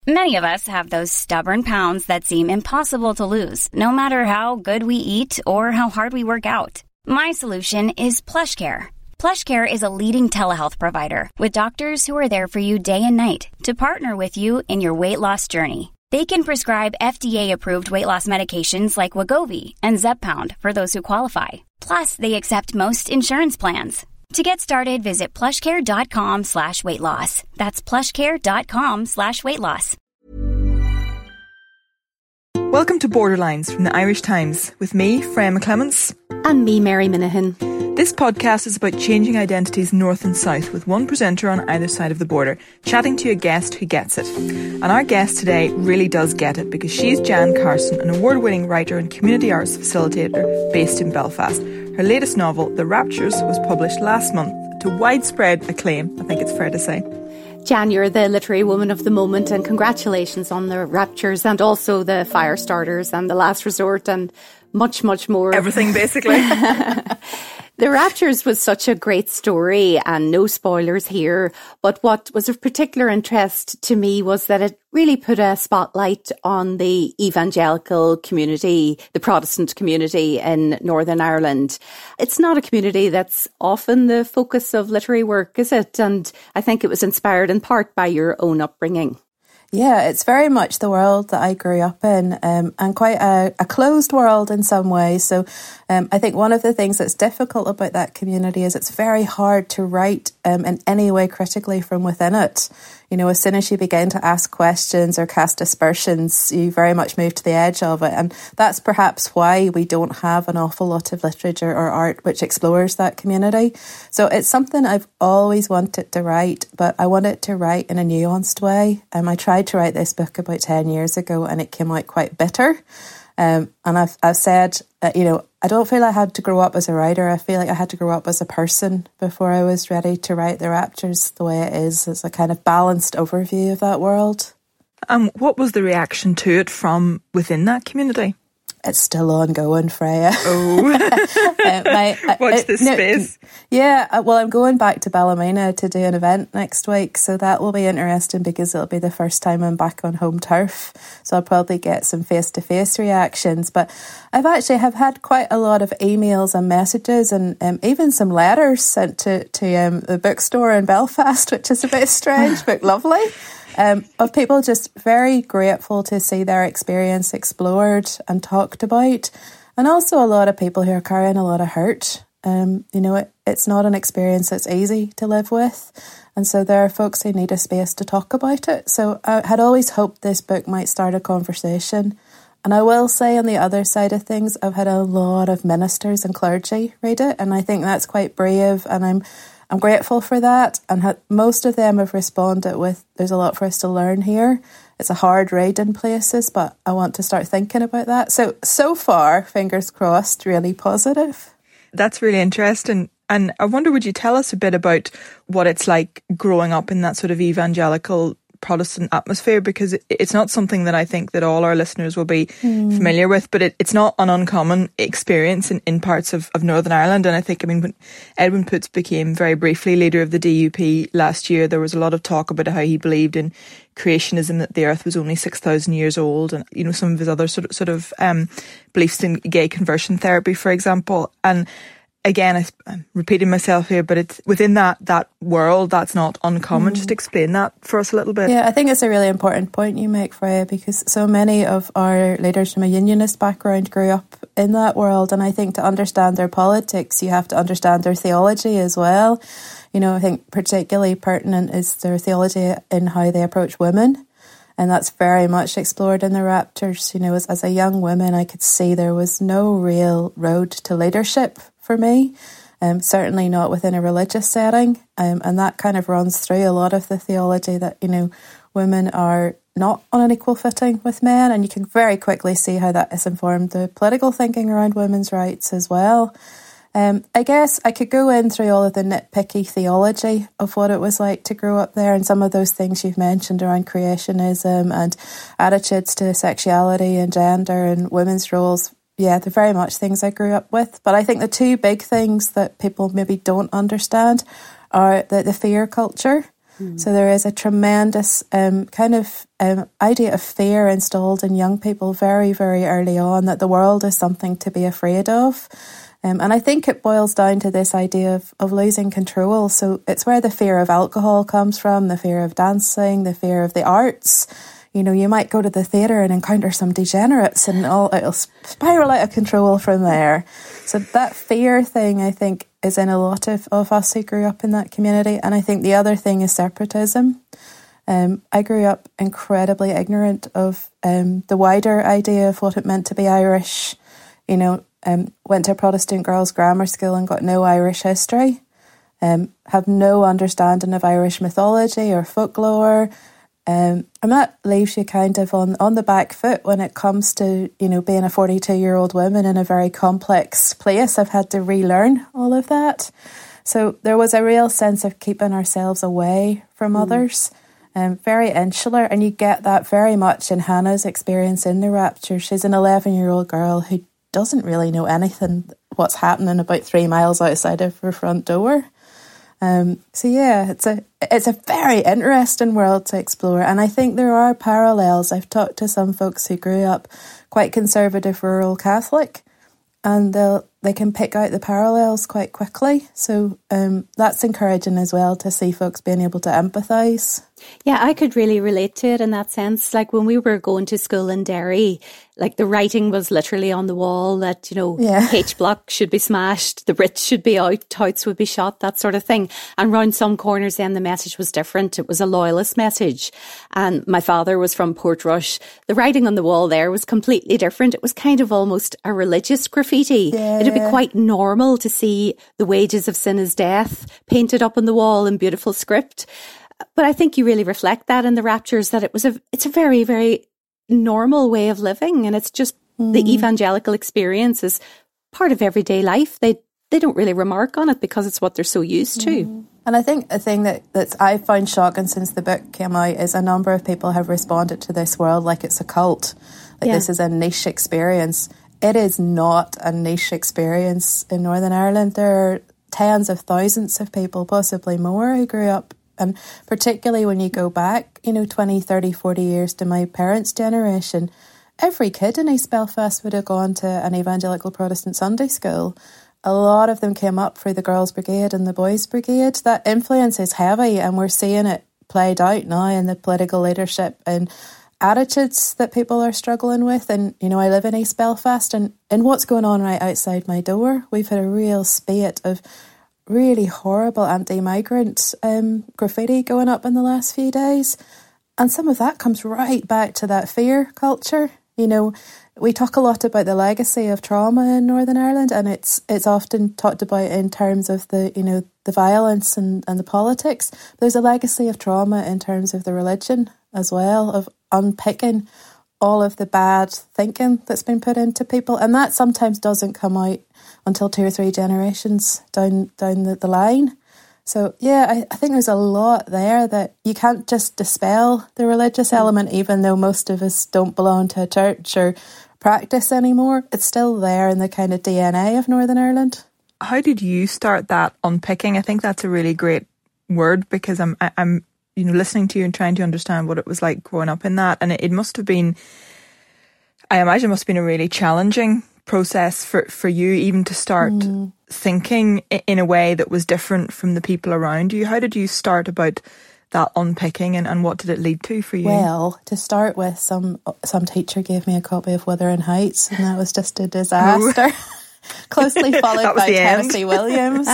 Many of us have those stubborn pounds that seem impossible to lose, no matter how good we eat or how hard we work out. My solution is PlushCare. PlushCare is a leading telehealth provider with doctors who are there for you day and night to partner with you in your weight loss journey. They can prescribe FDA-approved weight loss medications like Wegovy and Zepbound for those who qualify. Plus, they accept most insurance plans. To get started, visit plushcare.com/weightloss. That's plushcare.com/weightloss. Welcome to Borderlines from the Irish Times with me, Freya McClements. And me, Mary Minahan. This podcast is about changing identities north and south with one presenter on either side of the border, chatting to a guest who gets it. And our guest today really does get it because she's Jan Carson, an award-winning writer and community arts facilitator based in Belfast. Her latest novel, The Raptures, was published last month to widespread acclaim, I think it's fair to say. Jan, you're the literary woman of the moment, and congratulations on The Raptures and also The Firestarters and The Last Resort and much, much more. Everything, basically. The Raptures was such a great story, and no spoilers here, but what was of particular interest to me was that it really put a spotlight on the evangelical community, the Protestant community in Northern Ireland. It's not a community that's often the focus of literary work, is it? And I think it was inspired in part by your own upbringing. Yeah, it's very much the world that I grew up in, and quite a closed world in some ways. So I think one of the things that's difficult about that community is it's very hard to write in any way critically from within it. You know, as soon as you begin to ask questions or cast aspersions, you very much move to the edge of it. And that's perhaps why we don't have an awful lot of literature or art which explores that community. So it's something I've always wanted to write, but I wanted to write in a nuanced way. I tried to write this book about 10 years ago and it came out quite bitter. And I've said, I don't feel I had to grow up as a writer. I feel like I had to grow up as a person before I was ready to write The Raptures the way it is. It's a kind of balanced overview of that world. What was the reaction to it from within that community? It's still ongoing, Freya. Oh. Watch this space. Yeah, well, I'm going back to Ballymena to do an event next week, so that will be interesting because it'll be the first time I'm back on home turf. So I'll probably get some face-to-face reactions. But I've had quite a lot of emails and messages and even some letters sent to the bookstore in Belfast, which is a bit strange, but lovely. Of people just very grateful to see their experience explored and talked about, and also a lot of people who are carrying a lot of hurt. It's not an experience that's easy to live with, and so there are folks who need a space to talk about it. So I had always hoped this book might start a conversation. And I will say on the other side of things, I've had a lot of ministers and clergy read it, and I think that's quite brave, and I'm grateful for that, and most of them have responded with, there's a lot for us to learn here. It's a hard read in places, but I want to start thinking about that. So far, fingers crossed, really positive. That's really interesting. And I wonder, would you tell us a bit about what it's like growing up in that sort of evangelical Protestant atmosphere, because it's not something that I think that all our listeners will be familiar with, but it's not an uncommon experience in parts of Northern Ireland. And I think, when Edwin Poots became very briefly leader of the DUP last year, there was a lot of talk about how he believed in creationism, that the earth was only 6,000 years old, and some of his other sort of beliefs in gay conversion therapy, for example. And again, I'm repeating myself here, but it's within that world, that's not uncommon. Just explain that for us a little bit. Yeah, I think it's a really important point you make, Freya, because so many of our leaders from a unionist background grew up in that world, and I think to understand their politics, you have to understand their theology as well. I think particularly pertinent is their theology in how they approach women. And that's very much explored in The Raptures. As a young woman, I could see there was no real road to leadership for me, certainly not within a religious setting. And that kind of runs through a lot of the theology that, women are not on an equal footing with men. And you can very quickly see how that has informed the political thinking around women's rights as well. I guess I could go in through all of the nitpicky theology of what it was like to grow up there, and some of those things you've mentioned around creationism and attitudes to sexuality and gender and women's roles. Yeah, they're very much things I grew up with. But I think the two big things that people maybe don't understand are the fear culture. So there is a tremendous idea of fear installed in young people very, very early on, that the world is something to be afraid of. And I think it boils down to this idea of losing control. So it's where the fear of alcohol comes from, the fear of dancing, the fear of the arts. You know, you might go to the theatre and encounter some degenerates and it'll spiral out of control from there. So that fear thing, I think, is in a lot of us who grew up in that community. And I think the other thing is separatism. I grew up incredibly ignorant of the wider idea of what it meant to be Irish. You know, went to a Protestant girls' grammar school and got no Irish history. Have no understanding of Irish mythology or folklore. And that leaves you kind of on the back foot when it comes to, you know, being a 42-year-old woman in a very complex place. I've had to relearn all of that. So there was a real sense of keeping ourselves away from others, very insular. And you get that very much in Hannah's experience in the Rapture. She's an 11-year-old girl who doesn't really know anything what's happening about 3 miles outside of her front door. So yeah, it's a very interesting world to explore, and I think there are parallels. I've talked to some folks who grew up quite conservative, rural Catholic, and they can pick out the parallels quite quickly. So that's encouraging as well, to see folks being able to empathise. Yeah, I could really relate to it in that sense. Like when we were going to school in Derry, like the writing was literally on the wall that, you know, H block should be smashed, the Brits should be out, touts would be shot, that sort of thing. And round some corners then the message was different. It was a loyalist message. And my father was from Portrush. The writing on the wall there was completely different. It was kind of almost a religious graffiti. Yeah. It'd be quite normal to see the wages of sin is death painted up on the wall in beautiful script. But I think you really reflect that in the Raptures, that it's a very, very normal way of living, and it's just the evangelical experience is part of everyday life. They don't really remark on it because it's what they're so used to. And I think a thing that I've found shocking since the book came out is a number of people have responded to this world like it's a cult, like this is a niche experience. It is not a niche experience in Northern Ireland. There are tens of thousands of people, possibly more, who grew up. And particularly when you go back, 20, 30, 40 years to my parents' generation, every kid in East Belfast would have gone to an evangelical Protestant Sunday school. A lot of them came up through the Girls' Brigade and the Boys' Brigade. That influence is heavy, and we're seeing it played out now in the political leadership and attitudes that people are struggling with. And, I live in East Belfast, and what's going on right outside my door, we've had a real spate of really horrible anti-migrant graffiti going up in the last few days. And some of that comes right back to that fear culture. We talk a lot about the legacy of trauma in Northern Ireland, and it's often talked about in terms of the violence and the politics. There's a legacy of trauma in terms of the religion as well, of unpicking all of the bad thinking that's been put into people. And that sometimes doesn't come out until 2 or 3 generations down the line. So, yeah, I think there's a lot there that you can't just dispel the religious element, even though most of us don't belong to a church or practice anymore. It's still there in the kind of DNA of Northern Ireland. How did you start that unpicking? I think that's a really great word, because I'm listening to you and trying to understand what it was like growing up in that. And it must have been, I imagine it must have been a really challenging process for you, even to start thinking in a way that was different from the people around you. How did you start about that unpicking, and what did it lead to for you? Well, to start with, some teacher gave me a copy of Wuthering Heights, and that was just a disaster. Closely followed by Tennessee Williams.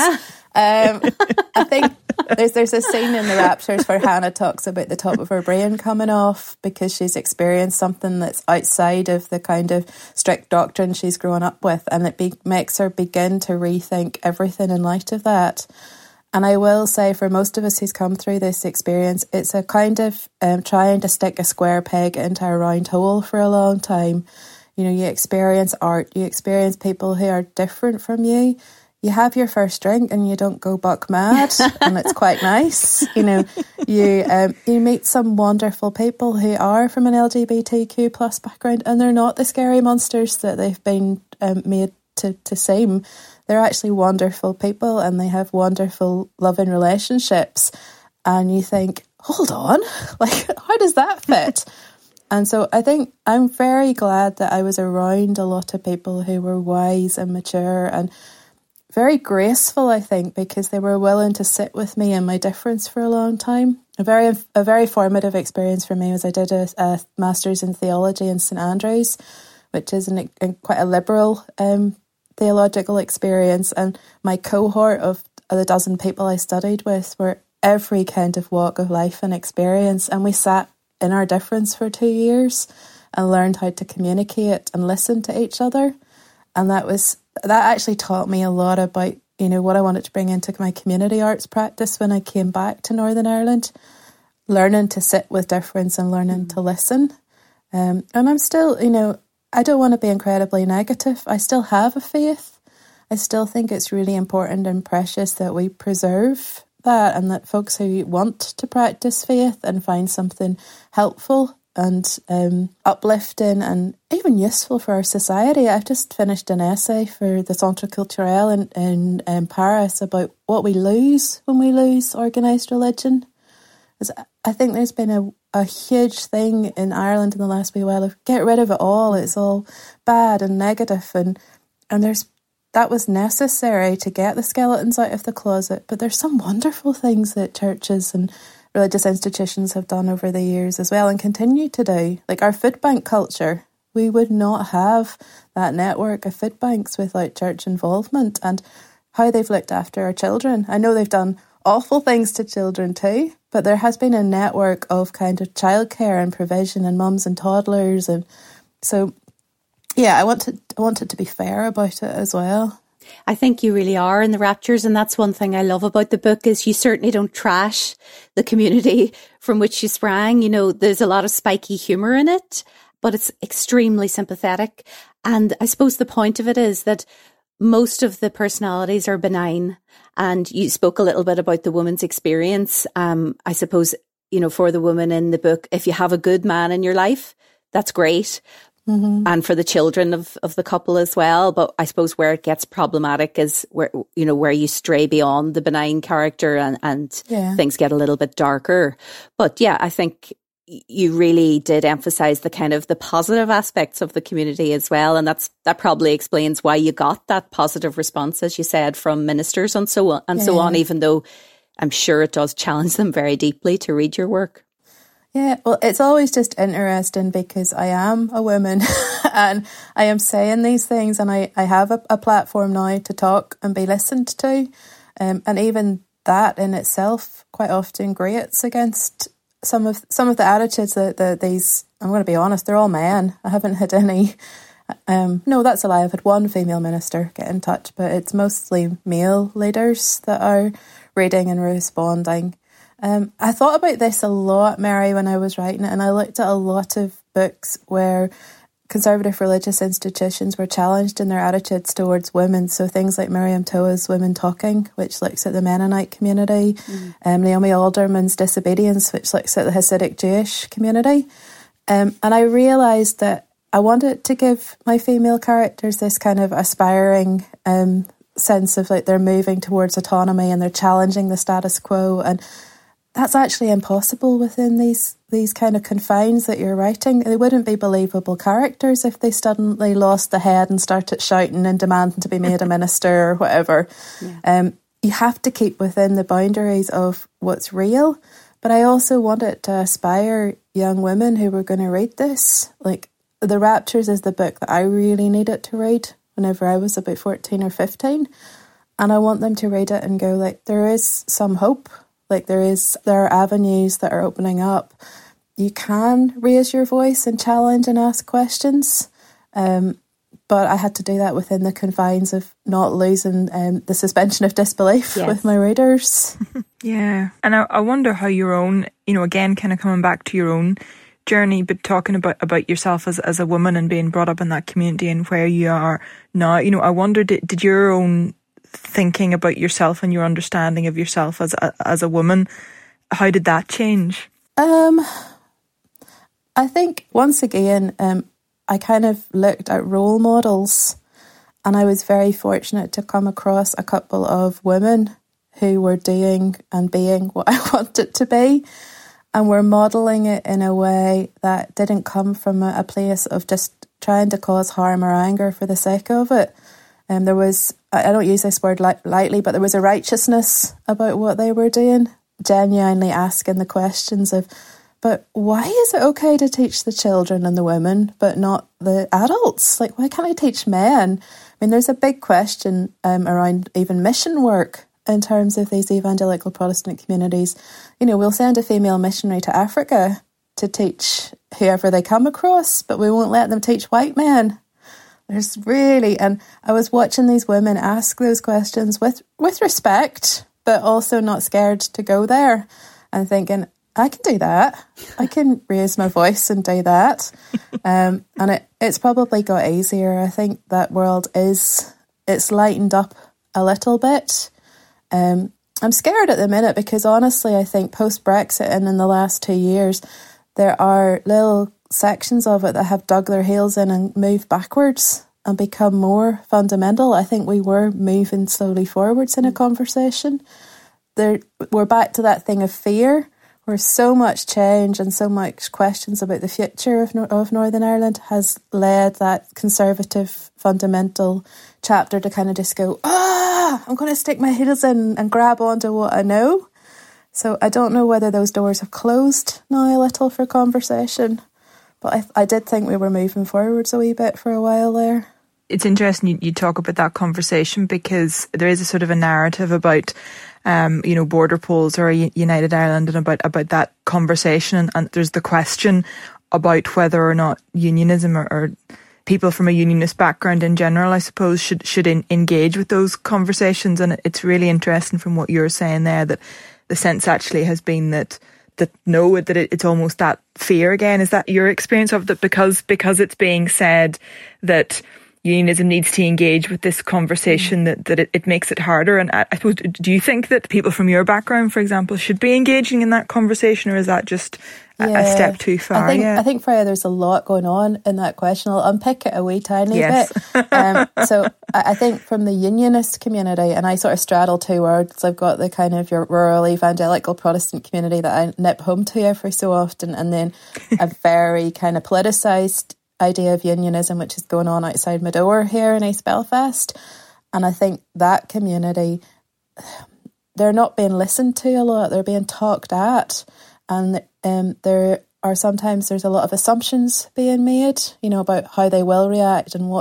I think there's a scene in the Raptures where Hannah talks about the top of her brain coming off because she's experienced something that's outside of the kind of strict doctrine she's grown up with, and it makes her begin to rethink everything in light of that. And I will say, for most of us who's come through this experience, it's a kind of trying to stick a square peg into a round hole for a long time. You experience art, you experience people who are different from you. You have your first drink and you don't go buck mad, and it's quite nice. You meet some wonderful people who are from an LGBTQ plus background, and they're not the scary monsters that they've been made to seem. They're actually wonderful people, and they have wonderful loving relationships. and you think, hold on, like, how does that fit? And so I think I'm very glad that I was around a lot of people who were wise and mature and very graceful, I think, because they were willing to sit with me and my difference for a long time. A very formative experience for me was I did a master's in theology in St Andrews, which is quite a liberal theological experience. And my cohort of the dozen people I studied with were every kind of walk of life and experience. And we sat in our difference for 2 years and learned how to communicate and listen to each other. And that actually taught me a lot about, what I wanted to bring into my community arts practice when I came back to Northern Ireland, learning to sit with difference and learning to listen. And I'm still, I don't want to be incredibly negative. I still have a faith. I still think it's really important and precious that we preserve that, and that folks who want to practice faith and find something helpful and uplifting and even useful for our society. I've just finished an essay for the Centre Culturel in Paris about what we lose when we lose organised religion. I think there's been a huge thing in Ireland in the last wee while of get rid of it all. It's all bad and negative, and that was necessary to get the skeletons out of the closet. But there's some wonderful things that churches and religious institutions have done over the years as well and continue to do. Like our food bank culture. We would not have that network of food banks without church involvement, and how they've looked after our children. I know they've done awful things to children too, but there has been a network of kind of childcare and provision and mums and toddlers. And so, yeah, I wanted to be fair about it as well. I think you really are in the Raptures, and that's one thing I love about the book is you certainly don't trash the community from which you sprang. There's a lot of spiky humour in it, but it's extremely sympathetic. And I suppose the point of it is that most of the personalities are benign. And you spoke a little bit about the woman's experience. I suppose, for the woman in the book, if you have a good man in your life, that's great. Mm-hmm. And for the children of the couple as well. But I suppose where it gets problematic is where you stray beyond the benign character and things get a little bit darker. But yeah, I think you really did emphasize the kind of the positive aspects of the community as well. And that probably explains why you got that positive response, as you said, from ministers and so on, even though I'm sure it does challenge them very deeply to read your work. Yeah, well, it's always just interesting because I am a woman and I am saying these things, and I have a platform now to talk and be listened to. And even that in itself quite often grates against some of the attitudes that these, I'm going to be honest, they're all men. I haven't had any, no, that's a lie. I've had one female minister get in touch, but it's mostly male leaders that are reading and responding. I thought about this a lot, Mary, when I was writing it, and I looked at a lot of books where conservative religious institutions were challenged in their attitudes towards women. So things like Miriam Toa's Women Talking, which looks at the Mennonite community, Naomi Alderman's Disobedience, which looks at the Hasidic Jewish community. And I realised that I wanted to give my female characters this kind of aspiring sense of like they're moving towards autonomy and they're challenging the status quo, and that's actually impossible within these kind of confines that you're writing. They wouldn't be believable characters if they suddenly lost the head and started shouting and demanding to be made a minister or whatever. Yeah. You have to keep within the boundaries of what's real. But I also wanted to aspire young women who were going to read this. Like, The Raptures is the book that I really needed to read whenever I was about 14 or 15. And I want them to read it and go, like, there is some hope. Like there are avenues that are opening up. You can raise your voice and challenge and ask questions. But I had to do that within the confines of not losing the suspension of disbelief with my readers. Yeah. And I wonder how your own, again, kind of coming back to your own journey, but talking about yourself as a woman and being brought up in that community and where you are now, I wonder, did your own thinking about yourself and your understanding of yourself as a woman, how did that change? I think once again I kind of looked at role models, and I was very fortunate to come across a couple of women who were doing and being what I want it to be, and were modelling it in a way that didn't come from a place of just trying to cause harm or anger for the sake of it. And there was, I don't use this word lightly, but there was a righteousness about what they were doing, genuinely asking the questions of, but why is it okay to teach the children and the women, but not the adults? Like, why can't I teach men? I mean, there's a big question around even mission work in terms of these evangelical Protestant communities. You know, we'll send a female missionary to Africa to teach whoever they come across, but we won't let them teach white men. There's really, and I was watching these women ask those questions with respect, but also not scared to go there, and thinking, I can do that. I can raise my voice and do that. And it's probably got easier. I think that world it's lightened up a little bit. I'm scared at the minute because honestly, I think post-Brexit and in the last 2 years, there are little sections of it that have dug their heels in and moved backwards and become more fundamental. I think we were moving slowly forwards in a conversation. We're back to that thing of fear, where so much change and so much questions about the future of Northern Ireland has led that conservative fundamental chapter to kind of just go, I'm going to stick my heels in and grab onto what I know. So I don't know whether those doors have closed now a little for conversation, but I did think we were moving forwards a wee bit for a while there. It's interesting you talk about that conversation, because there is a sort of a narrative about border polls or United Ireland and about that conversation, and there's the question about whether or not unionism or people from a unionist background in general, I suppose, should engage with those conversations. And it's really interesting from what you're saying there that the sense actually has been that it's almost that fear again. Is that your experience of that, because it's being said that unionism needs to engage with this conversation, that it makes it harder? And I suppose, do you think that people from your background, for example, should be engaging in that conversation, or is that just a step too far? I think Freya, there's a lot going on in that question. I'll unpick it a wee tiny bit. So I think from the unionist community, and I sort of straddle two worlds. I've got the kind of your rural evangelical Protestant community that I nip home to every so often, and then a very kind of politicised idea of unionism, which is going on outside my door here in East Belfast. And I think that community, they're not being listened to a lot, they're being talked at, and there's a lot of assumptions being made, about how they will react and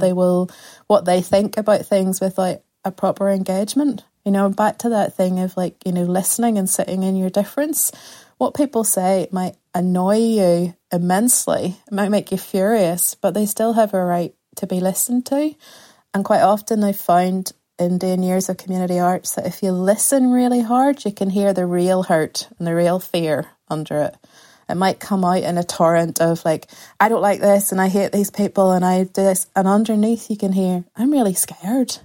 what they think about things without a proper engagement. Back to that thing of listening and sitting in your difference. What people say might annoy you immensely, it might make you furious, but they still have a right to be listened to. And quite often I've found in doing years of community arts that if you listen really hard, you can hear the real hurt and the real fear under it. It might come out in a torrent of I don't like this and I hate these people and I do this, and underneath you can hear, I'm really scared.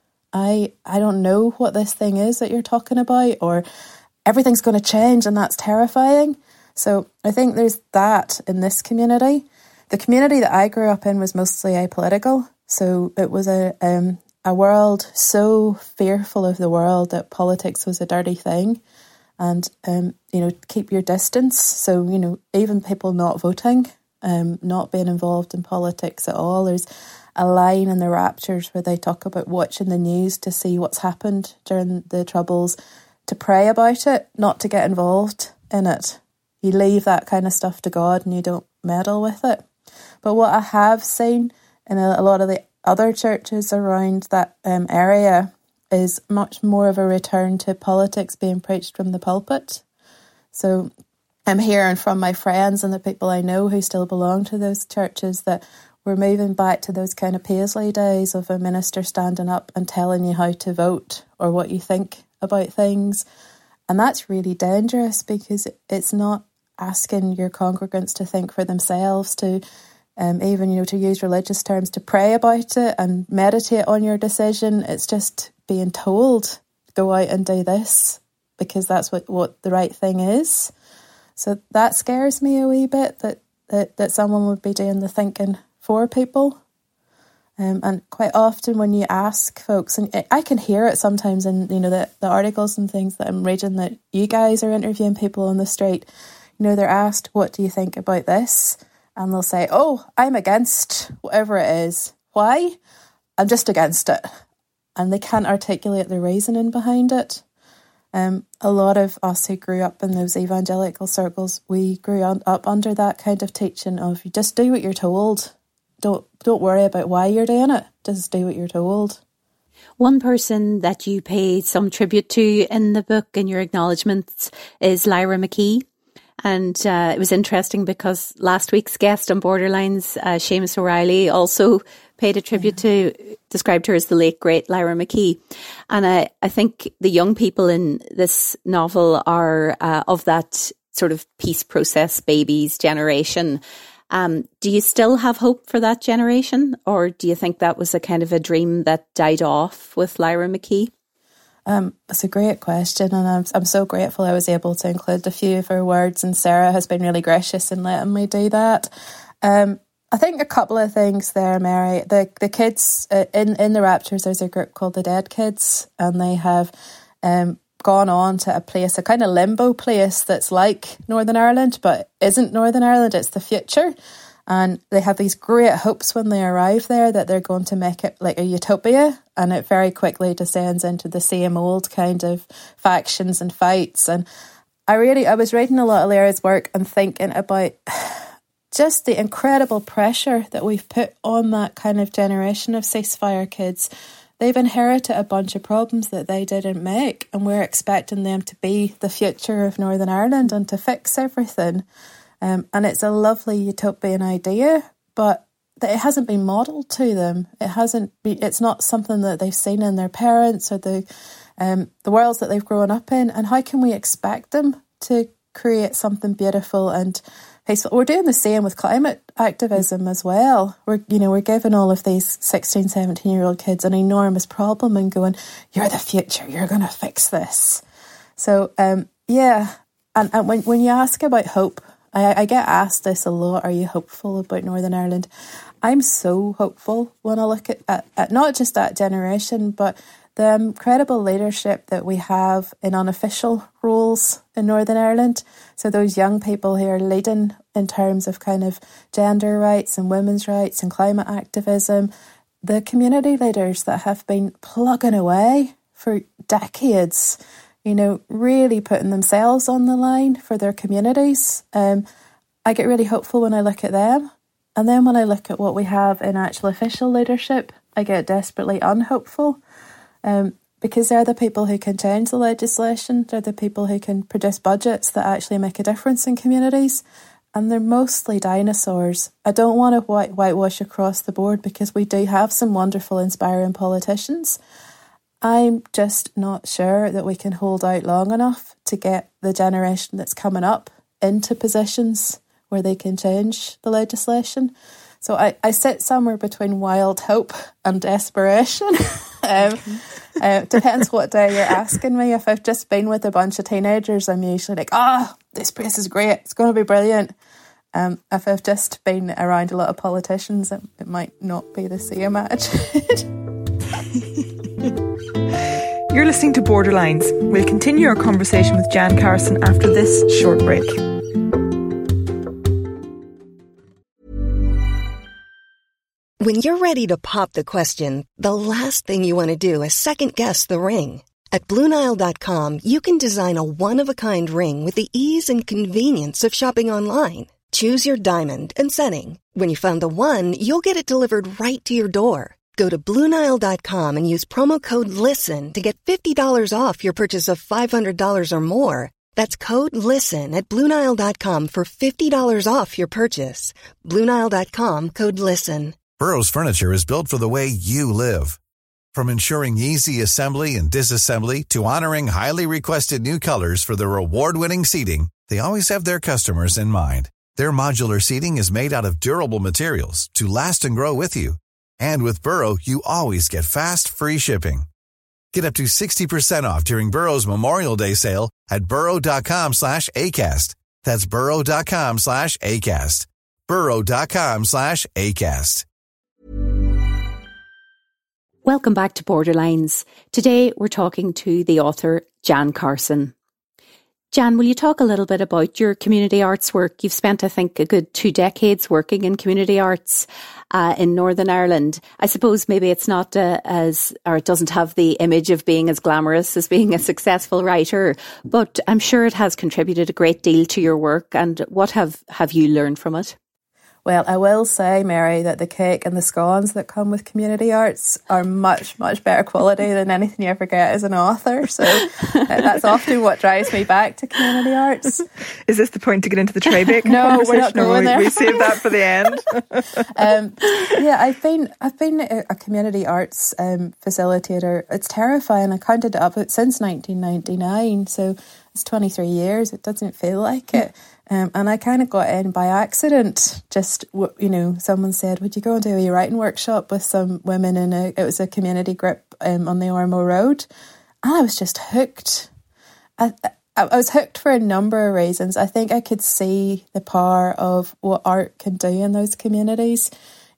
I don't know what this thing is that you're talking about, or everything's going to change and that's terrifying. So I think there's that in this community. The community that I grew up in was mostly apolitical. So it was a world so fearful of the world that politics was a dirty thing. And, keep your distance. So, even people not voting, not being involved in politics at all. There's a line in the Raptures where they talk about watching the news to see what's happened during the Troubles, to pray about it, not to get involved in it. You leave that kind of stuff to God and you don't meddle with it. But what I have seen in a lot of the other churches around that area is much more of a return to politics being preached from the pulpit. So I'm hearing from my friends and the people I know who still belong to those churches that we're moving back to those kind of Paisley days of a minister standing up and telling you how to vote or what you think about things. And that's really dangerous, because it's not asking your congregants to think for themselves, to even, to use religious terms, to pray about it and meditate on your decision. It's just being told, go out and do this, because that's what the right thing is. So that scares me a wee bit, that someone would be doing the thinking for people. And quite often when you ask folks, and I can hear it sometimes in, the articles and things that I'm reading, that you guys are interviewing people on the street, they're asked, what do you think about this? And they'll say, oh, I'm against whatever it is. Why? I'm just against it. And they can't articulate the reasoning behind it. A lot of us who grew up in those evangelical circles, we grew up under that kind of teaching of, you just do what you're told. Don't worry about why you're doing it. Just do what you're told. One person that you pay some tribute to in the book, in your acknowledgements, is Lyra McKee. And it was interesting because last week's guest on Borderlines, Seamus O'Reilly, also paid a tribute to, described her as the late, great Lyra McKee. And I think the young people in this novel are of that sort of peace process babies generation. Do you still have hope for that generation, or do you think that was a kind of a dream that died off with Lyra McKee? It's a great question, and I'm so grateful I was able to include a few of her words, and Sarah has been really gracious in letting me do that. I think a couple of things there, Mary. The kids in the Raptures, there's a group called the Dead Kids, and they have gone on to a place, a kind of limbo place that's like Northern Ireland, but isn't Northern Ireland, it's the future. And they have these great hopes when they arrive there that they're going to make it like a utopia, and it very quickly descends into the same old kind of factions and fights. And I was reading a lot of Lyra's work and thinking about just the incredible pressure that we've put on that kind of generation of ceasefire kids. They've inherited a bunch of problems that they didn't make, and we're expecting them to be the future of Northern Ireland and to fix everything. And it's a lovely utopian idea, but it hasn't been modelled to them. It's not something that they've seen in their parents or the worlds that they've grown up in. And how can we expect them to create something beautiful and peaceful? We're doing the same with climate activism as well. We're giving all of these 16, 17-year-old kids an enormous problem and going, you're the future, you're going to fix this. So, And when you ask about hope, I get asked this a lot, are you hopeful about Northern Ireland? I'm so hopeful when I look at not just that generation, but the incredible leadership that we have in unofficial roles in Northern Ireland. So those young people who are leading in terms of kind of gender rights and women's rights and climate activism, the community leaders that have been plugging away for decades, really putting themselves on the line for their communities. I get really hopeful when I look at them. And then when I look at what we have in actual official leadership, I get desperately unhopeful. Because they're the people who can change the legislation. They're the people who can produce budgets that actually make a difference in communities. And they're mostly dinosaurs. I don't want to whitewash across the board, because we do have some wonderful, inspiring politicians. I'm just not sure that we can hold out long enough to get the generation that's coming up into positions where they can change the legislation. So I sit somewhere between wild hope and desperation. Depends what day you're asking me. If I've just been with a bunch of teenagers, I'm usually like, this place is great, it's going to be brilliant. If I've just been around a lot of politicians, it might not be the same attitude. You're listening to Borderlines. We'll continue our conversation with Jan Carson after this short break. When you're ready to pop the question, the last thing you want to do is second-guess the ring. At BlueNile.com, you can design a one-of-a-kind ring with the ease and convenience of shopping online. Choose your diamond and setting. When you find the one, you'll get it delivered right to your door. Go to BlueNile.com and use promo code LISTEN to get $50 off your purchase of $500 or more. That's code LISTEN at BlueNile.com for $50 off your purchase. BlueNile.com, code LISTEN. Burrow's furniture is built for the way you live. From ensuring easy assembly and disassembly to honoring highly requested new colors for their award-winning seating, they always have their customers in mind. Their modular seating is made out of durable materials to last and grow with you. And with Burrow, you always get fast, free shipping. Get up to 60% off during Burrow's Memorial Day sale at burrow.com/ACAST. That's burrow.com/ACAST. burrow.com/ACAST. Welcome back to Borderlines. Today we're talking to the author Jan Carson. Jan, will you talk a little bit about your community arts work? You've spent, I think, a good 2 decades working in community arts in Northern Ireland. I suppose maybe it's not it doesn't have the image of being as glamorous as being a successful writer, but I'm sure it has contributed a great deal to your work. And what have you learned from it? Well, I will say, Mary, that the cake and the scones that come with community arts are much, much better quality than anything you ever get as an author. So that's often what drives me back to community arts. Is this the point to get into the tray baking No, conversation? we're not going there. We save that for the end. Yeah, I've been a community arts facilitator. It's terrifying. I counted it up since 1999, so it's 23 years. It doesn't feel like it. And I kind of got in by accident. Just, someone said, would you go and do a writing workshop with some women it was a community group on the Ormeau Road. And I was just hooked. I was hooked for a number of reasons. I think I could see the power of what art can do in those communities.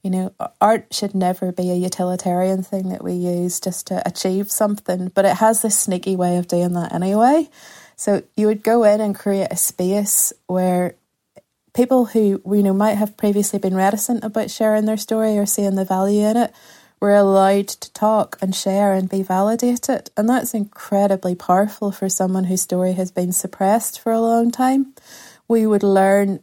Art should never be a utilitarian thing that we use just to achieve something, but it has this sneaky way of doing that anyway. So you would go in and create a space where people who might have previously been reticent about sharing their story or seeing the value in it were allowed to talk and share and be validated. And that's incredibly powerful for someone whose story has been suppressed for a long time. We would learn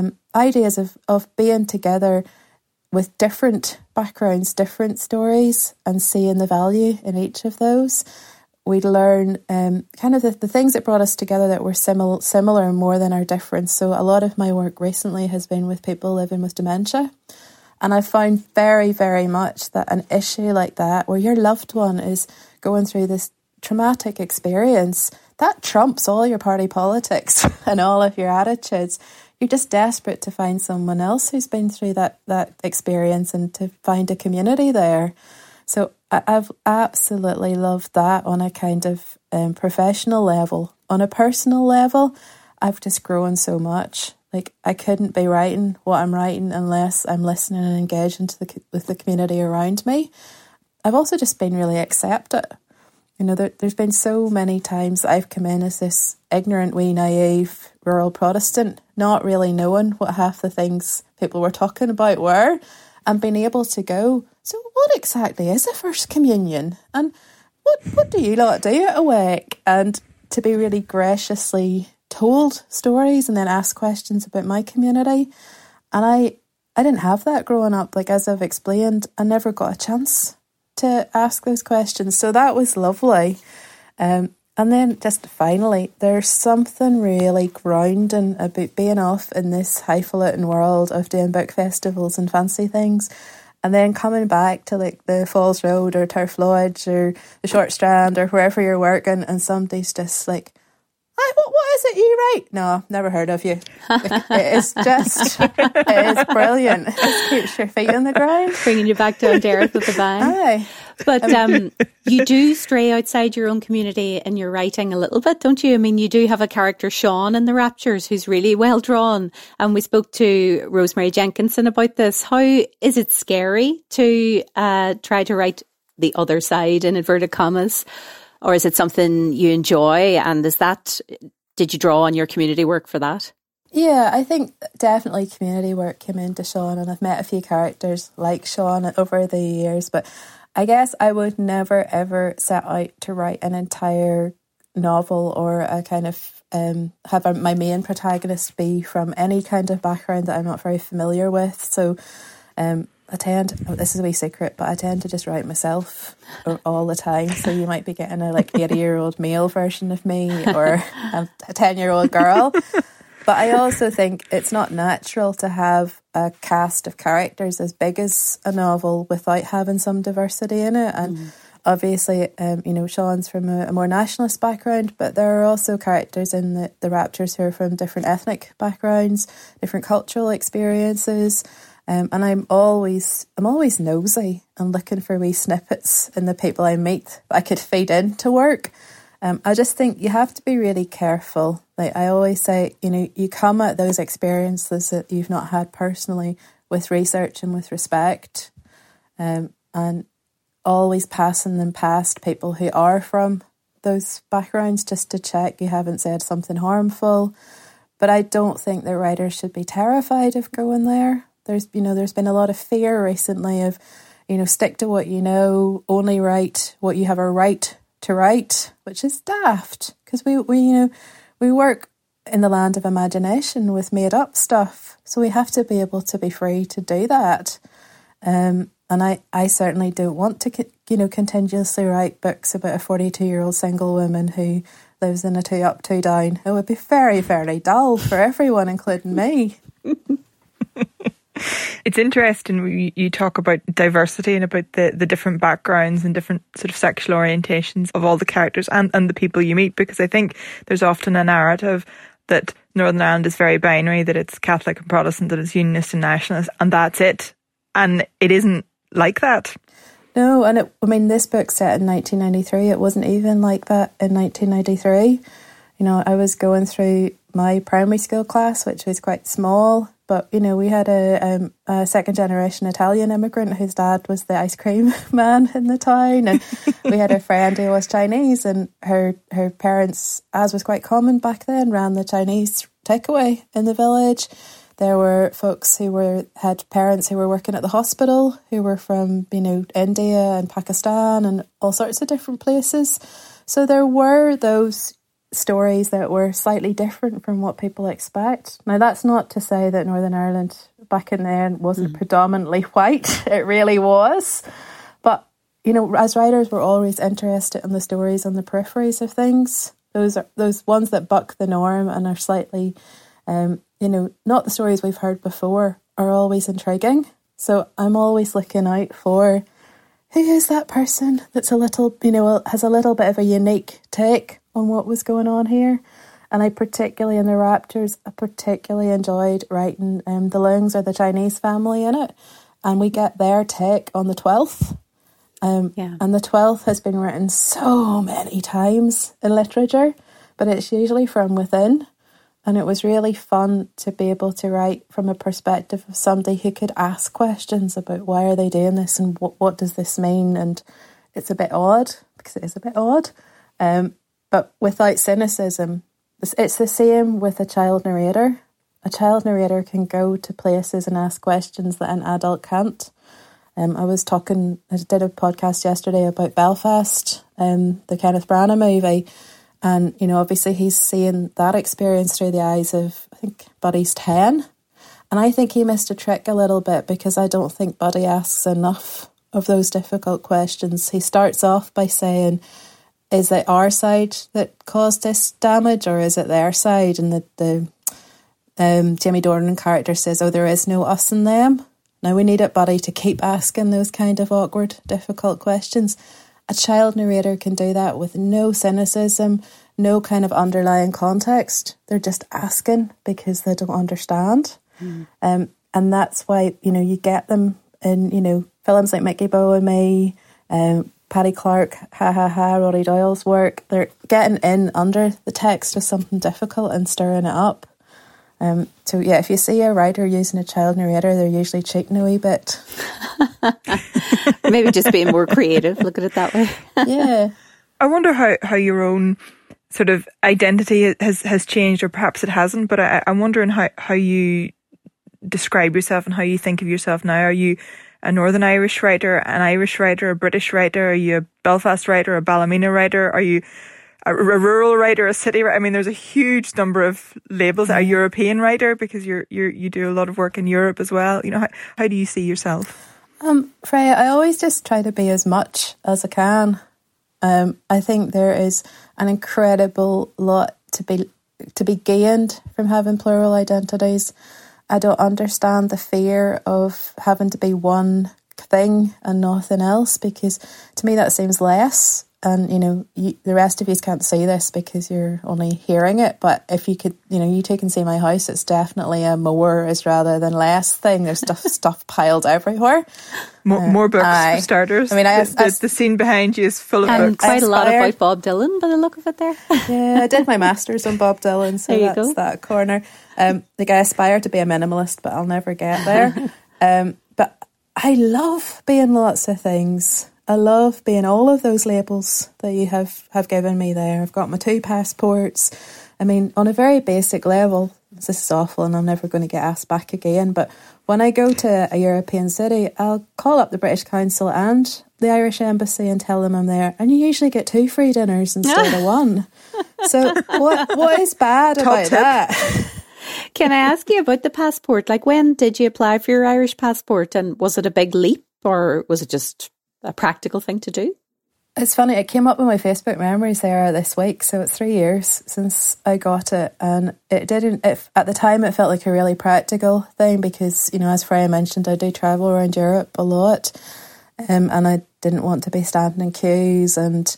ideas of being together with different backgrounds, different stories, and seeing the value in each of those. We'd learn kind of the things that brought us together that were similar more than our difference. So a lot of my work recently has been with people living with dementia. And I found very, very much that an issue like that, where your loved one is going through this traumatic experience, that trumps all your party politics and all of your attitudes. You're just desperate to find someone else who's been through that experience and to find a community there. So I've absolutely loved that on a kind of professional level. On a personal level, I've just grown so much. Like, I couldn't be writing what I'm writing unless I'm listening and engaging with the community around me. I've also just been really accepted. There's been so many times I've come in as this ignorant, wee, naive rural Protestant, not really knowing what half the things people were talking about were, and being able to go, so what exactly is a First Communion? And what do you lot do at a wake? And to be really graciously told stories and then ask questions about my community. And I didn't have that growing up. Like, as I've explained, I never got a chance to ask those questions. So that was lovely. And then just finally, there's something really grounding about being off in this highfalutin world of doing book festivals and fancy things, and then coming back to like the Falls Road or Turf Lodge or the Short Strand or wherever you're working, and somebody's just like, what is it you write? No, never heard of you. It is brilliant. It just keeps your feet on the ground. Bringing you back down to earth with a bang. Aye. But you do stray outside your own community in your writing a little bit, don't you? I mean, you do have a character, Sean, in The Raptures, who's really well drawn. And we spoke to Rosemary Jenkinson about this. How is it scary to try to write the other side, in inverted commas? Or is it something you enjoy? And did you draw on your community work for that? Yeah, I think definitely community work came into Sean, and I've met a few characters like Sean over the years, but I guess I would never ever set out to write an entire novel or a kind of have my main protagonist be from any kind of background that I'm not very familiar with. So this is a wee secret, but I tend to just write myself all the time. So you might be getting a 80-year-old male version of me or a 10-year-old girl. But I also think it's not natural to have a cast of characters as big as a novel without having some diversity in it. And obviously, Sean's from a more nationalist background, but there are also characters in the Raptures who are from different ethnic backgrounds, different cultural experiences. And I'm always nosy and looking for wee snippets in the people I meet that I could feed into work. I just think you have to be really careful. Like I always say, you come at those experiences that you've not had personally with research and with respect. And always passing them past people who are from those backgrounds just to check you haven't said something harmful. But I don't think that writers should be terrified of going there. There's been a lot of fear recently of, stick to what you know, only write what you have a right to write, which is daft because we work in the land of imagination with made up stuff. So we have to be able to be free to do that. And I certainly don't want to, continuously write books about a 42-year-old single woman who lives in a 2 up, 2 down. It would be very, very dull for everyone, including me. It's interesting you talk about diversity and about the different backgrounds and different sort of sexual orientations of all the characters and the people you meet, because I think there's often a narrative that Northern Ireland is very binary, that it's Catholic and Protestant, that it's Unionist and Nationalist, and that's it. And it isn't like that. No, and this book's set in 1993. It wasn't even like that in 1993. I was going through my primary school class, which was quite small, but, we had a second-generation Italian immigrant whose dad was the ice cream man in the town, and we had a friend who was Chinese, and her parents, as was quite common back then, ran the Chinese takeaway in the village. There were folks who had parents who were working at the hospital who were from, India and Pakistan and all sorts of different places. So there were those stories that were slightly different from what people expect. Now, that's not to say that Northern Ireland back in then wasn't predominantly white. It really was. But, as writers, we're always interested in the stories on the peripheries of things. Those ones that buck the norm and are slightly... not the stories we've heard before are always intriguing. So I'm always looking out for who is that person that's a little, has a little bit of a unique take on what was going on here. And I particularly, in the Raptures, I particularly enjoyed writing the Leungs, or the Chinese family, in it. And we get their take on the 12th. And the 12th has been written so many times in literature, but it's usually from within. And it was really fun to be able to write from a perspective of somebody who could ask questions about why are they doing this and what does this mean. And it's a bit odd, because it is a bit odd, but without cynicism. It's the same with a child narrator. A child narrator can go to places and ask questions that an adult can't. I did a podcast yesterday about Belfast, the Kenneth Branagh movie. And, obviously he's seeing that experience through the eyes of, I think, Buddy's 10. And I think he missed a trick a little bit, because I don't think Buddy asks enough of those difficult questions. He starts off by saying, is it our side that caused this damage, or is it their side? And the Jamie Dornan character says, there is no us and them. Now we need Buddy to keep asking those kind of awkward, difficult questions. A child narrator can do that with no cynicism, no kind of underlying context. They're just asking because they don't understand. And that's why, you get them in, films like Mickey Beau and Me, Paddy Clark, Roddy Doyle's work. They're getting in under the text of something difficult and stirring it up. If you see a writer using a child narrator, they're usually cheating a wee bit. Maybe just being more creative, look at it that way. Yeah. I wonder how your own sort of identity has changed, or perhaps it hasn't, but I'm wondering how you describe yourself and how you think of yourself now. Are you a Northern Irish writer, an Irish writer, a British writer? Are you a Belfast writer, a Ballymena writer? Are you a rural writer, a city writer? I mean, there's a huge number of labels. A European writer, because you do a lot of work in Europe as well. How do you see yourself? Freya, I always just try to be as much as I can. I think there is an incredible lot to be gained from having plural identities. I don't understand the fear of having to be one thing and nothing else, because to me that seems less. And, the rest of you can't see this because you're only hearing it. But if you could, you take and see my house, it's definitely a more is rather than less thing. There's stuff piled everywhere. More books, for starters. I mean, the scene behind you is full of books. And quite a lot about Bob Dylan by the look of it there. Yeah, I did my master's on Bob Dylan, so that's that corner. I aspire to be a minimalist, but I'll never get there. But I love being lots of things. I love being all of those labels that you have given me there. I've got my 2 passports. I mean, on a very basic level, this is awful and I'm never going to get asked back again, but when I go to a European city, I'll call up the British Council and the Irish Embassy and tell them I'm there, and you usually get 2 free dinners instead of 1. So what is bad about that? Can I ask you about the passport? Like, when did you apply for your Irish passport, and was it a big leap or was it just a practical thing to do? It's funny, it came up in my Facebook memories there this week, so it's 3 years since I got it, and at the time it felt like a really practical thing because, you know, as Freya mentioned, I do travel around Europe a lot, and I didn't want to be standing in queues, and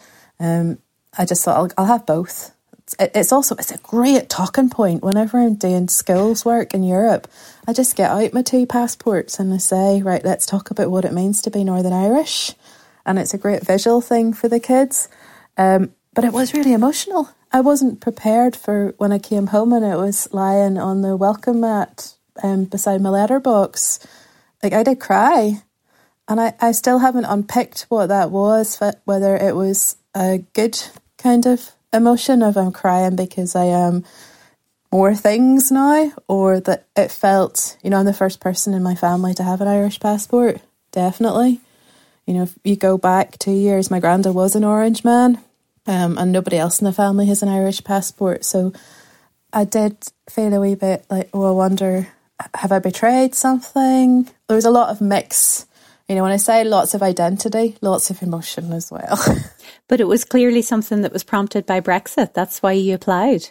I just thought I'll have both. It's a great talking point whenever I'm doing skills work in Europe. I just get out my 2 passports and I say, right, let's talk about what it means to be Northern Irish. And it's a great visual thing for the kids. But it was really emotional. I wasn't prepared for when I came home and it was lying on the welcome mat beside my letterbox. Like, I did cry. And I still haven't unpicked what that was, whether it was a good kind of emotion of I'm crying because I am more things now, or that it felt, you know, I'm the first person in my family to have an Irish passport. Definitely. You know, if you go back 2 years, my granddad was an Orange man, and nobody else in the family has an Irish passport. So I did feel a wee bit like, oh, I wonder, have I betrayed something? There was a lot of mix. You know, when I say lots of identity, lots of emotion as well. But it was clearly something that was prompted by Brexit. That's why you applied.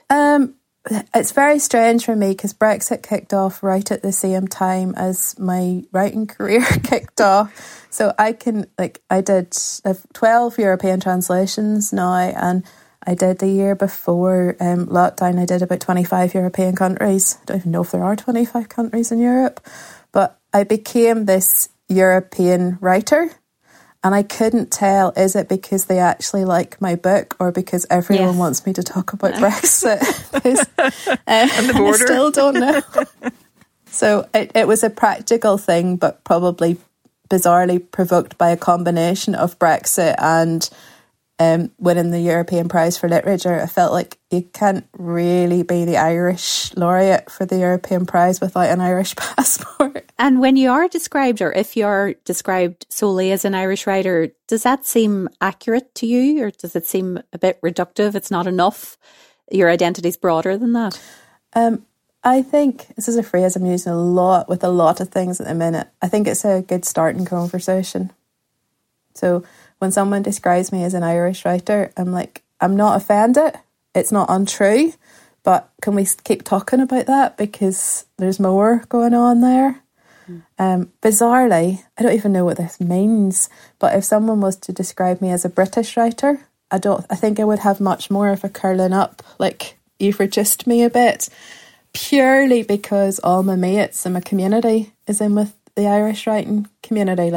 It's very strange for me because Brexit kicked off right at the same time as my writing career kicked off. So I did 12 European translations now, and I did the year before lockdown, I did about 25 European countries. I don't even know if there are 25 countries in Europe, but I became this European writer. And I couldn't tell, is it because they actually like my book or because everyone wants me to talk about Brexit? And the border. I still don't know. So it was a practical thing, but probably bizarrely provoked by a combination of Brexit and winning the European Prize for Literature. I felt like you can't really be the Irish laureate for the European Prize without an Irish passport. And when you are described, or if you're described solely as an Irish writer, does that seem accurate to you, or does it seem a bit reductive? It's not enough? Your identity's broader than that? I think, this is a phrase I'm using a lot with a lot of things at the minute, I think it's a good starting conversation. So when someone describes me as an Irish writer, I'm like, I'm not offended. It's not untrue. But can we keep talking about that? Because there's more going on there. Bizarrely, I don't even know what this means. But if someone was to describe me as a British writer, I think I would have much more of a curling up, like you've reduced me a bit. Purely because all my mates and my community is in with the Irish writing community.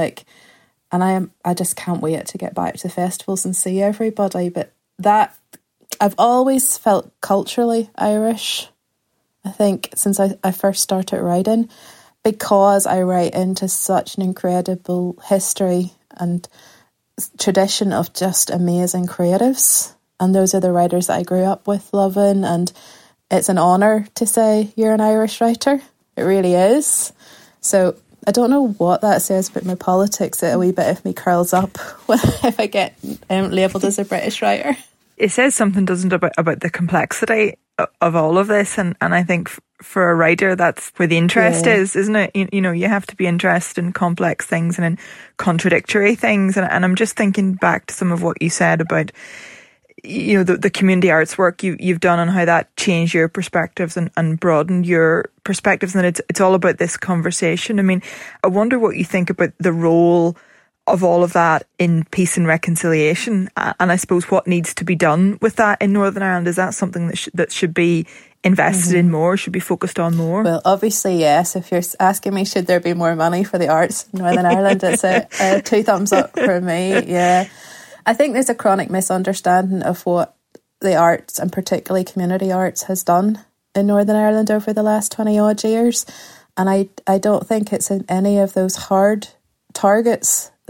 And I just can't wait to get back to festivals and see everybody. But that, I've always felt culturally Irish, I think, since I first started writing, because I write into such an incredible history and tradition of just amazing creatives. And those are the writers that I grew up with loving. And it's an honour to say you're an Irish writer. It really is. So I don't know what that says about my politics. A wee bit of me curls up if I get labelled as a British writer. It says something, doesn't it, about the complexity of all of this, and I think for a writer that's where the interest is, isn't it? You know, you have to be interested in complex things and in contradictory things, and I'm just thinking back to some of what you said about, you know, the community arts work you've done and how that changed your perspectives and broadened your perspectives, and it's all about this conversation. I mean, I wonder what you think about the role of all of that in peace and reconciliation, and I suppose what needs to be done with that in Northern Ireland. Is that something that should be invested in more, should be focused on more? Well, obviously yes. If you're asking me should there be more money for the arts in Northern Ireland, it's a 2 thumbs up for me. Yeah, I think there's a chronic misunderstanding of what the arts, and particularly community arts, has done in Northern Ireland over the last 20 odd years, and I don't think it's in any of those hard targets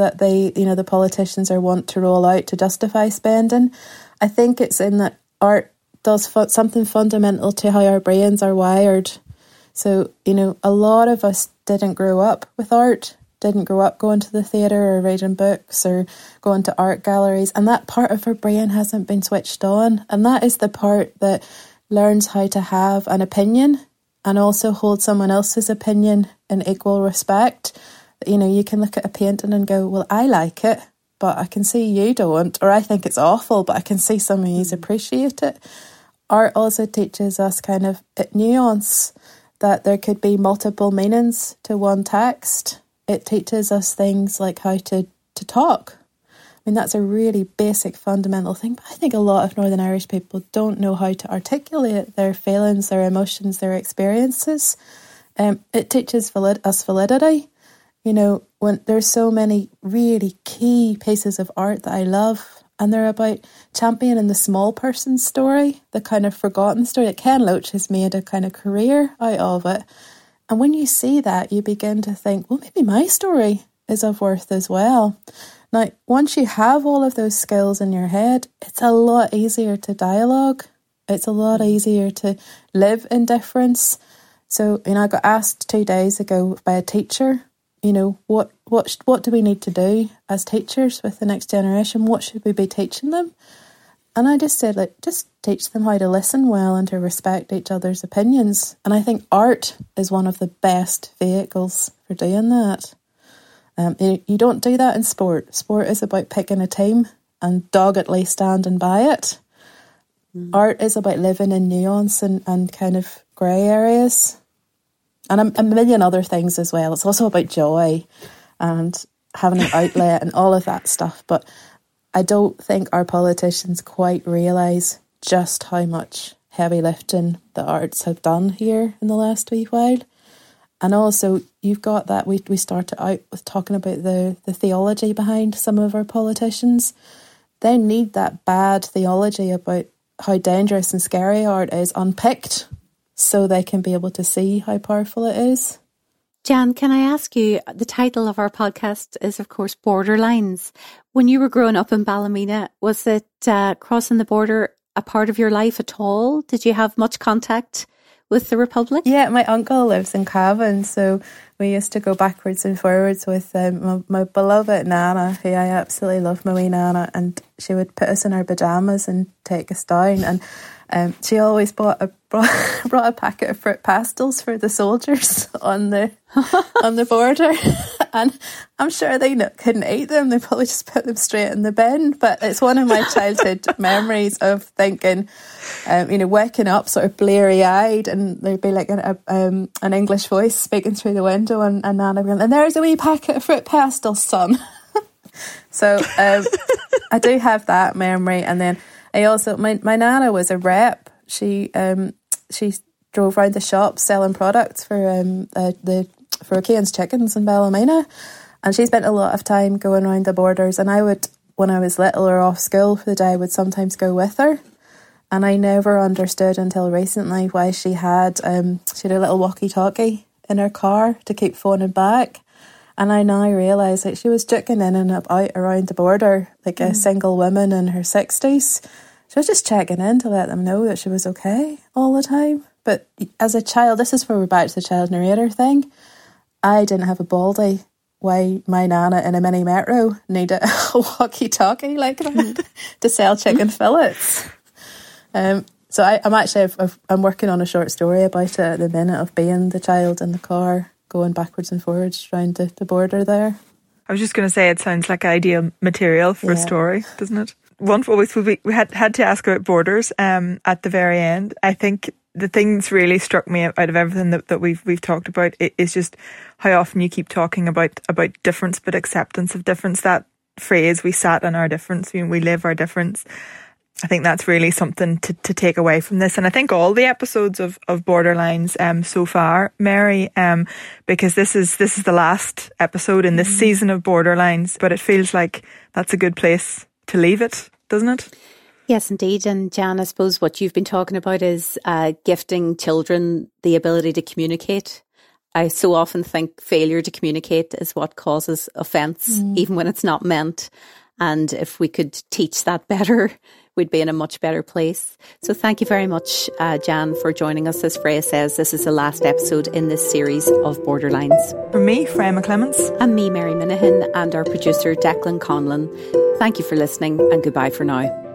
that the politicians are want to roll out to justify spending. I think it's in that art does something fundamental to how our brains are wired. So, a lot of us didn't grow up with art, didn't grow up going to the theatre or reading books or going to art galleries, and that part of our brain hasn't been switched on. And that is the part that learns how to have an opinion and also hold someone else's opinion in equal respect. You can look at a painting and go, well, I like it, but I can see you don't, or I think it's awful, but I can see some of you appreciate it. Art also teaches us kind of nuance, that there could be multiple meanings to one text. It teaches us things like how to talk. I mean, that's a really basic, fundamental thing, but I think a lot of Northern Irish people don't know how to articulate their feelings, their emotions, their experiences. It teaches us validity. When there's so many really key pieces of art that I love, and they're about championing the small person's story, the kind of forgotten story that Ken Loach has made a kind of career out of it. And when you see that, you begin to think, well, maybe my story is of worth as well. Now, once you have all of those skills in your head, it's a lot easier to dialogue. It's a lot easier to live in difference. So, I got asked 2 days ago by a teacher, what do we need to do as teachers with the next generation? What should we be teaching them? And I just said, just teach them how to listen well and to respect each other's opinions. And I think art is one of the best vehicles for doing that. You don't do that in sport. Sport is about picking a team and doggedly standing by it. Art is about living in nuance and kind of grey areas. And a million other things as well. It's also about joy and having an outlet and all of that stuff. But I don't think our politicians quite realise just how much heavy lifting the arts have done here in the last wee while. And also, you've got that, we started out with talking about the theology behind some of our politicians. They need that bad theology about how dangerous and scary art is unpicked so they can be able to see how powerful it is. Jan, can I ask you, the title of our podcast is, of course, Borderlines. When you were growing up in Ballymena, was it crossing the border a part of your life at all? Did you have much contact with the Republic? Yeah, my uncle lives in Cavan, so we used to go backwards and forwards with my beloved Nana, who I absolutely love, my wee Nana, and she would put us in our pyjamas and take us down, and she always brought a packet of fruit pastels for the soldiers on the border, and I'm sure they couldn't eat them. They probably just put them straight in the bin. But it's one of my childhood memories of thinking, waking up sort of bleary-eyed, and there'd be like an English voice speaking through the window, and Nana going, "And there's a wee packet of fruit pastels, son." So I do have that memory, and then I also my Nana was a rep. She drove around the shops selling products for O'Keehan's Chickens in Ballymena, and she spent a lot of time going around the borders. And I would, when I was little or off school for the day, I would sometimes go with her. And I never understood until recently why she had a little walkie-talkie in her car to keep phoning back. And I now realise that she was juking in and out around the border like a single woman in her 60s. She was just checking in to let them know that she was okay all the time. But as a child, this is where we're back to the child narrator thing. I didn't have a baldy why my Nana in a mini metro needed a walkie-talkie like that to sell chicken fillets. So I'm working on a short story about it at the minute, of being the child in the car going backwards and forwards around the border there. I was just going to say, it sounds like ideal material for a story, doesn't it? We had to ask about borders at the very end. I think the thing that's really struck me out of everything that we've talked about is just how often you keep talking about difference, but acceptance of difference. That phrase, we sat in our difference, we live our difference. I think that's really something to take away from this. And I think all the episodes of Borderlines so far, Mary, because this is the last episode in this season of Borderlines, but it feels like that's a good place to leave it, doesn't it? Yes, indeed. And Jan, I suppose what you've been talking about is gifting children the ability to communicate. I so often think failure to communicate is what causes offence, even when it's not meant. And if we could teach that better, we'd be in a much better place. So thank you very much, Jan, for joining us. As Freya says, this is the last episode in this series of Borderlines. For me, Freya McClements. And me, Mary Minahan, and our producer, Declan Conlon. Thank you for listening, and goodbye for now.